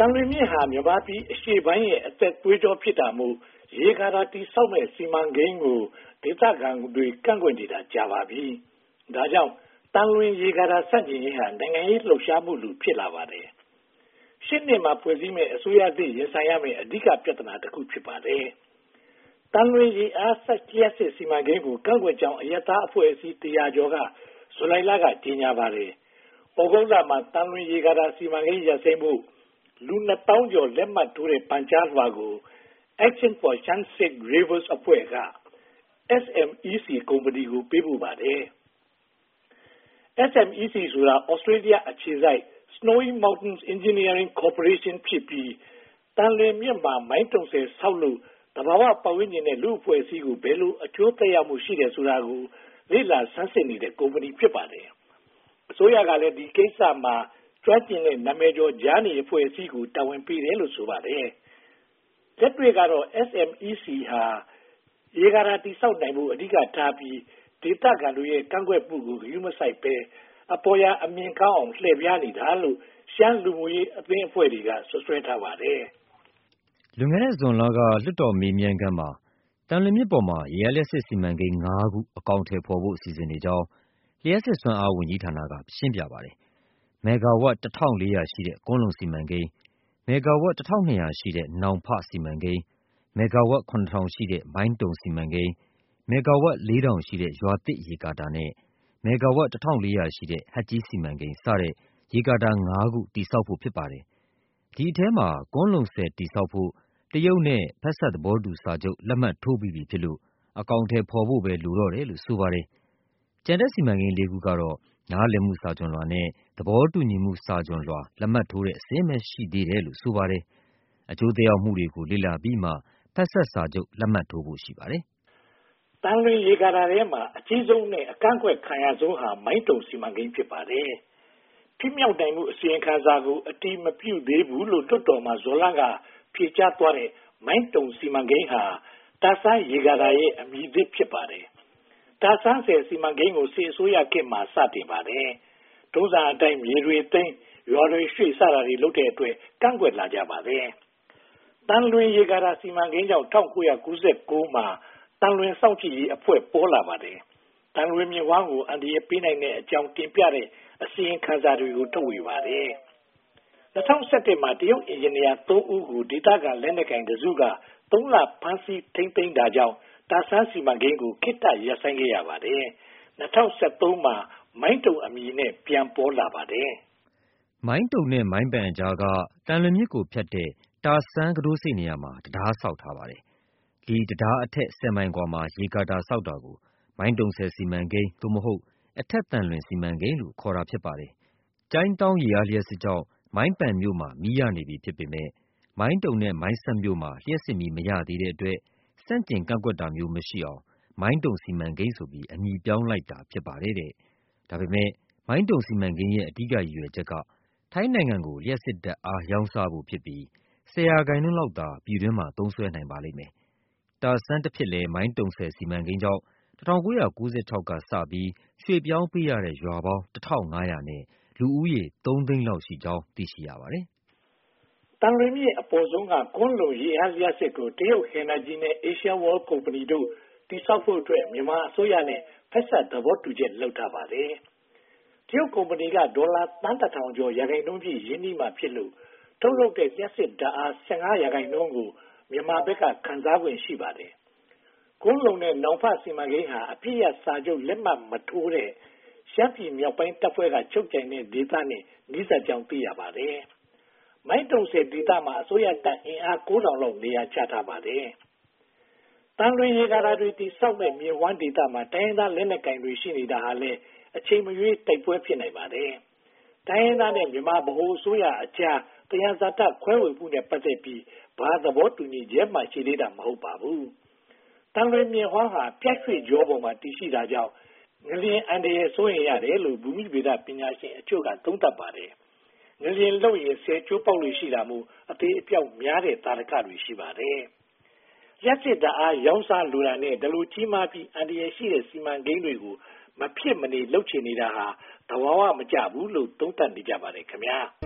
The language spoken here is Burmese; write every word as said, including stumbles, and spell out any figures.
တန်လွင်မြစ်ဟာမြန်မာပြည်အရှေ့ပိုင်းရဲ့အသက်သွေးကြောဖြစ်တာမို့ရေကာတာတိဆောက်မဲ့စီမံကိန်းကိုဒေသခံတွေကန့်ကွက်နေတာကြာပါပြီ။ဒါကြောင့်တန်လွင်ရေကာတာစန့်ကျင်ရေးဟာနိုင်ငံရေးလှုပ်ရှားမှုလူဖြစ်လာပါတယ်။ရှစ်နှစ်မှာဖွဲ့စည်းမဲ့အစိုးရသစ်ရင်ဆိုင်ရမယ့်အဓိကပြဿနာတစ်ခုဖြစ်ပါတယ်။တန်လွင်ရေအားစက်လျှက်စစ်စီမံကိန်းကိုကန့်ကွက်ကြောင်းအယက်သားအဖွဲ့အစည်းတရာကျော်ကဇူလိုင်လကကြေညာပါတယ်။ဩဂုတ်လမှာတန်လွင်ရေကာတာစီမံကိန်းရပ်ဆိုင်းမှုလူနှစ်သောင်းကျော်လက်မှတ်ထိုးတဲ့ပန်ကြားလွှာကို Action for Shan-Sik Rivers အဖွဲ့က S M E C ကုမ္ပဏီကိုပေးပို့ပါတယ်။ S M E C ဆိုတာ Australia အခြေစိုက် Snowy Mountains Engineering Corporation ဖြစ်ပြီးတန်လွင်မြစ်မှာမိုင်းတုံဆယ်ဆောက်လို့သဘာဝပတ်ဝန်းကျင်နဲ့လူ့အဖွဲ့အစည်းကိုဘယ်လိုအကျိုးသက်ရောက်မှုရှိတယ်ဆိုတာကိုလေ့လာဆန်းစစ်နေတဲ့ကုမ္ပဏီဖြစ်ပါတယ်။အစိုးရကလည်းဒီကိစ္စမှာကျွမ်းကျင်တဲ့နာမည်ကျော်ကြားနေအဖွဲ့အစည်းကိုတာဝန်ပေးတယ်လို့ဆိုပါတယ်။လက်တွေ့ကတော့ S M E C ဟာရေကာတာတိဆောက်နိုင်မှုအဓိကထားပြီးဒေသခံတွေရဲ့ကန့်ကွက်မှုကိုဂရုမစိုက်ပဲအပေါ်ရအမြင်ကောင်းအောင်လှည့်ပြားနေတာလို့ရှမ်းလူမှုရေးအသင်းအဖွဲ့တွေကဆွဆွဲထားပါတယ်။လွန်ခဲ့တဲ့ဇွန်လကလွှတ်တော်မေးမြန်းခန်းမှာတန်လွင်မြစ်ပေါ်မှာရေအားလျှပ်စစ်စီမံကိန်းငါးခုအကောင်အထည်ဖော်ဖို့အစီအစဉ်တွေကြောင်းလျှပ်စစ်စွမ်းအားဝန်ကြီးဌာနကရှင်းပြပါတယ်။မဂ္ဂါဝပ်တစ်ထောင့်လေးရာရှိတဲ့ကွမ်းလုံစီမံကိန်းမဂ္ဂါဝပ်တစ်ထောင့်နှစ်ရာရှိတဲ့နောင်ဖစီမံကိန်းမဂ္ဂါဝပ်ခုနှစ်ထောင်ရှိတဲ့မိုင်းတုံစီမံကိန်းမဂ္ဂါဝပ်လေးထောင်ရှိတဲ့ရွာသစ်ရေကာတာနဲ့မဂ္ဂါဝပ်တစ်ထောင့်လေးရာရှိတဲ့ဟတ်ကြီးစီမံကိန်းစတဲ့ရေကာတာငါးခုတည်ဆောက်ဖို့ဖြစ်ပါတယ်။ဒီအထဲမှာကွမ်းလုံဆည်တည်ဆောက်ဖို့တရုတ်နဲ့ဖက်စပ်သဘောတူစာချုပ်လက်မှတ်ထိုးပြီးပြီဖြစ်လို့အကောင်အထည်ဖော်ဖို့ပဲလိုတော့တယ်လို့ဆိုပါတယ်။ကျန်တဲ့စီမံကိန်းလေးခုကတော့နားလည်မှုစာချွန်လွှာနဲ့သဘောတူညီမှုစာချွန်လွှာလက်မှတ်ထိုးတဲ့အဆင့်ပဲရှိသေးတယ်လို့ဆိုပါတယ်။အကျိုးသက်ရောက်မှုတွေကိုလေ့လာပြီးမှဖက်စပ်စာချုပ်လက်မှတ်ထိုးဖို့ရှိပါတယ်။တန်လွင်ရေကာတာထဲမှာအကြီးဆုံးနဲ့အကန့်အကွက်ခံရဆုံးဟာမိုင်းတုံစီမံကိန်းဖြစ်ပါတယ်။ဖြစ်မြောက်နိုင်မှုအစီရင်ခံစာကိုအတိမပြုသေးဘူးလို့တွတ်တော်မှာဇော်လကဖြေကြားသွားတဲ့မိုင်းတုံစီမံကိန်းဟာတာဆန်းရေကာတာရဲ့အမည်သစ်ဖြစ်ပါတယ်။တာဆန်းဆယ်စီမံကိန်းကိုစစ်အစိုးရခေတ်မှာစတင်ပါတယ်။ဒုစရအတိုင်းမြေတွေသိမ်းရွာတွေရွှေ့စတာတွေလုပ်တဲ့အတွက်ကန့်ကွက်လာကြပါတယ်။တန်လွင်ရေကာတာစီမံကိန်းကြောင့်၁၉၉၉မှာတန်လွင်စောင့်ကြည့်ရေးအဖွဲ့ပေါ်လာပါတယ်။တန်လွင်မြစ်ဝှမ်းကိုအန္တရာယ်ပေးနိုင်တဲ့အကြောင်းတင်ပြတဲ့အစီရင်ခံစာတွေကိုထုတ်ဝေပါတယ်။၂၀၁၁မှာတရုတ်အင်ဂျင်နီယာသုံးဦးကိုဒေသခံလက်နက်ကိုင်တစုကသုံးလဖမ်းဆီးထိန်းသိမ်းတာကြောင့်တာဆန်းစီမံကိန်းကိုခေတ္တရပ်ဆိုင်းခဲ့ရပါတယ်။၂၀၁၃မှာမိုင်းတုံအမည်နဲ့ပြန်ပေါ်လာပါတယ်။မိုင်းတုံနဲ့မိုင်းပန်အကြားကတန်လွင်မြစ်ကိုဖြတ်တဲ့တာဆန်းကတိုးဆိပ်နေရာမှာတံတားဆောက်ထားပါတယ်။ဒီတံတားအထက်ဆယ်မိုင်ကွာမှာရေကာတာဆောက်တာကိုမိုင်းတုံဆည်စီမံကိန်းသို့မဟုတ်အထက်သံလွင်စီမံကိန်းလို့ခေါ်တာဖြစ်ပါတယ်။ကျိုင်းတောင်းရေအားလျှပ်စစ်ကြောင့်မိုင်းပန်မြို့မှာမီးရနေပြီဖြစ်ပေမဲ့မိုင်းတုံနဲ့မိုင်းဆတ်မြို့မှာလျှပ်စစ်မီးမရသေးတဲ့အတွက်ဆန့်ကျင်ကန့်ကွက်တာမျိုးမရှိအောင်မိုင်းတုံစီမံကိန်းဆိုပြီးအမည်ပြောင်းလိုက်တာဖြစ်ပါတယ်တဲ့။ဒါပေမဲ့မိုင်းတုံစီမံကိန်းရဲ့အဓိကရည်ရွယ်ချက်ကထိုင်းနိုင်ငံကိုလျှပ်စစ်ဓာတ်အားရောင်းစားဖို့ဖြစ်ပြီးဆယ်ရာခိုင်နှုန်းလောက်သာပြည်တွင်းမှာသုံးစွဲနိုင်ပါလိမ့်မယ်။တာဆန်းတစ်ဖြစ်လဲမိုင်းတုံဆည်စီမံကိန်းကြောင့်၁၉၉၆ကစပြီးရွှေ့ပြောင်းပေးရတဲ့ရွာပေါင်းတစ်ထောင်ငါးရာနဲ့လူဦးရေသုံးသိန်းလောက်ရှိကြောင်းသိရှိရပါတယ်။တန်လွင်မြစ်အပေါ်ဆုံးကကွမ်းလုံရေအားလျှပ်စစ်ကိုတရုတ်ဟင်နာဂျီနဲ့ Asia World Company တို့တည်ဆောက်ဖို့အတွက်မြန်မာအစိုးရနဲ့ဖက်စပ်သဘောတူချက်လုပ်ထားပါတယ်။တရုတ်ကုမ္ပဏီကဒေါ်လာသန်းတစ်ထောင်ကျော်ရာခိုင်နှုန်းပြည့်ရင်းနှီးမှဖြစ်လို့ထုတ်လုပ်တဲ့လျှပ်စစ်ဓာတ်အား၁၅ရာခိုင်နှုန်းကိုမြန်မာဘက်ကခံစားခွင့်ရှိပါတယ်။ကွမ်းလုံနဲ့နောင်ဖစီမံကိန်းဟာအပြည့်ရစာချုပ်လက်မှတ်မထိုးတဲ့ရှမ်းပြည်မြောက်ပိုင်းတပ်ဖွဲ့ကချုပ်ကြံတဲ့ဒေသနဲ့နီးစပ်ကြောင်းသိရပါတယ်။မိုင်းတုံဆယ်ဒေသမှာအစိုးရတပ်အင်အားကိုးထောင်လောက်နေရာချထားပါတယ်။တန်လွင်ရေကာတာတွေတိစောက်မဲ့မြေဝမ်းဒေသမှာတိုင်းရင်းသားလက်နက်ကိုင်တွေရှိနေတာဟာလည်းအချိန်မရွေးတိုက်ပွဲဖြစ်နိုင်ပါတယ်။တိုင်းရင်းသားနဲ့မြန်မာဗဟိုအစိုးရအကြားတရားစတခွဲဝေမှုနဲ့ပတ်သက်ပြီးဘာသဘောတူညီချက်မှရှိသေးတာမဟုတ်ပါဘူး။တန်လွင်မြေဝမ်းဟာပြတ်ရွှေ့ကြောပေါ်မှာတည်ရှိတာကြောင့်ငလျင်အန္တရာယ်စိုးရိမ်ရတယ်လို့ဘူမိဗေဒပညာရှင်အချို့ကသုံးသပ်ပါတယ်။ငလျင်လို့ရင်ဆယ်ကျိုးပေါက်လို့ရှိတာမို့အသေးအပြောက်များတဲ့သာဓကတွေရှိပါတယ်။ရက်စစ်ဓာတ်အားရောင်းစားလိုတာနဲ့ဒလိုကြီးမားပြီးအန္တရာယ်ရှိတဲ့စီမံကိန်းတွေကိုမဖြစ်မနေလုပ်ချင်နေတာဟာသဘာဝမကျဘူးလို့သုံးသပ်နေကြပါတယ်ခင်ဗျာ။